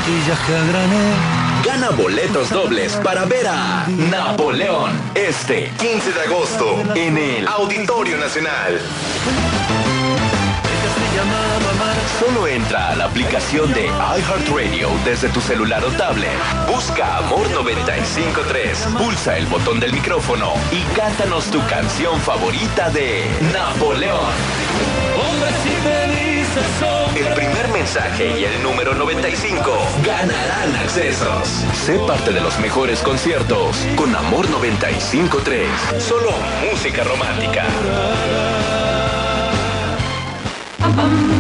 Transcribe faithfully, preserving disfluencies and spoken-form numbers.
pastillas que a granel. Gana boletos dobles para ver a Napoleón este quince de agosto en el Auditorio Nacional. Solo entra a la aplicación de iHeartRadio desde tu celular o tablet. Busca Amor noventa y cinco punto tres, pulsa el botón del micrófono y cántanos tu canción favorita de Napoleón. El primer mensaje y el número noventa y cinco ganarán accesos. Sé parte de los mejores conciertos con Amor noventa y cinco punto tres. Solo música romántica.